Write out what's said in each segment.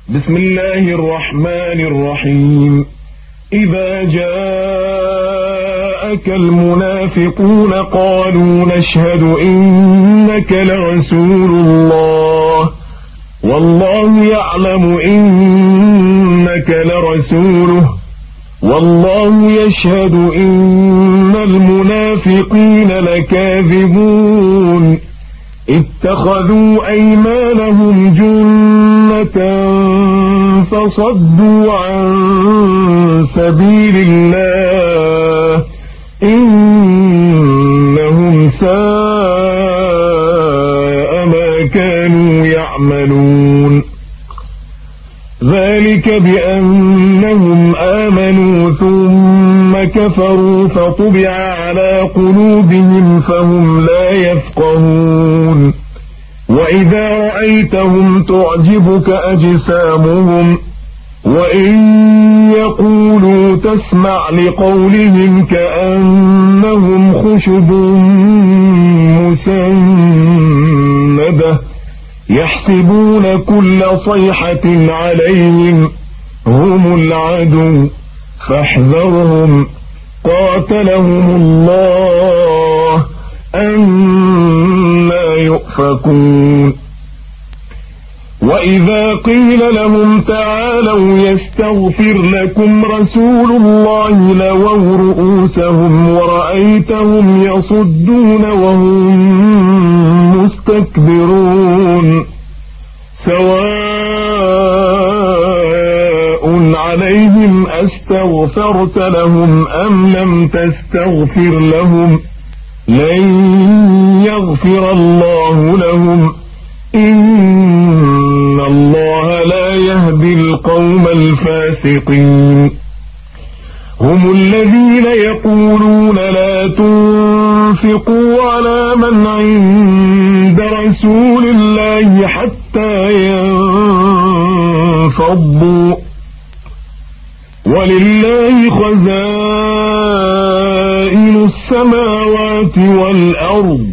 بسم الله الرحمن الرحيم. إذا جاءك المنافقون قالوا نشهد إنك لرسول الله والله يعلم إنك لرسوله والله يشهد إن المنافقين لكاذبون اتخذوا أيمانهم جنة فصدوا عن سبيل الله إنهم ساء ما كانوا يعملون. ذلك بأنهم آمنوا ثم كفروا فطبع على قلوبهم فهم لا يفقهون. وإذا رأيتهم تعجبك أجسامهم وإن يقولوا تسمع لقولهم كأنهم خشب مسندة يحسبون كل صيحة عليهم هم العدو فاحذرهم قاتلهم الله أنى يؤفكون. وإذا قيل لهم تعالوا يستغفر لكم رسول الله لووا رؤوسهم ورأيتهم يصدون وهم مستكبرون. سواء عليهم أستغفرت لهم أم لم تستغفر لهم لن يغفر الله لهم إن الله لا يهدي القوم الفاسقين. هم الذين يقولون لا تنفقوا على من عند رسول الله حتى ينفضوا ولله خزائن السماوات والأرض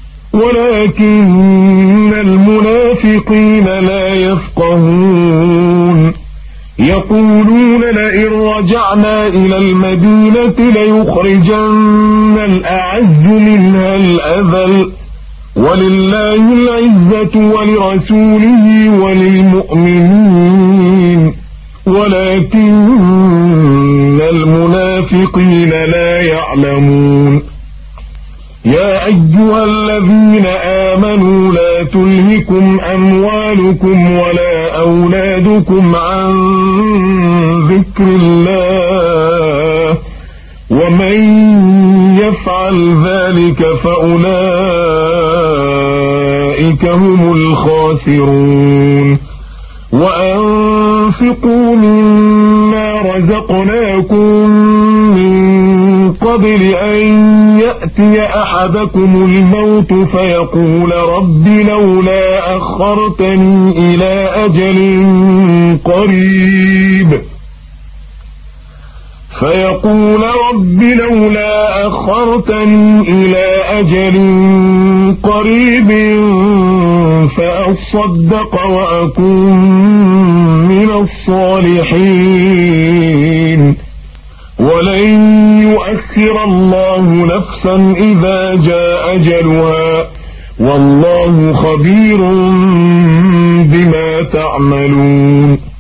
ولكن المنافقين لا يفقهون. يقولون لئن رجعنا إلى المدينة ليخرجن الأعز منها الأذل ولله العزة ولرسوله وللمؤمنين ولكن المنافقين لا يعلمون. يا أيها الذين آمنوا لا تلهكم أموالكم ولا أولادكم عن ذكر الله ومن يفعل ذلك فأولئك هم الخاسرون. وأنفقوا مما رزقناكم من قبل أن يأتي أحدكم الموت فيقول رب لولا أخرتني إلى أجل قريب فأصدق وأكون من الصالحين ولن يؤخر الله نفسا إذا جاء أجلها والله خبير بما تعملون.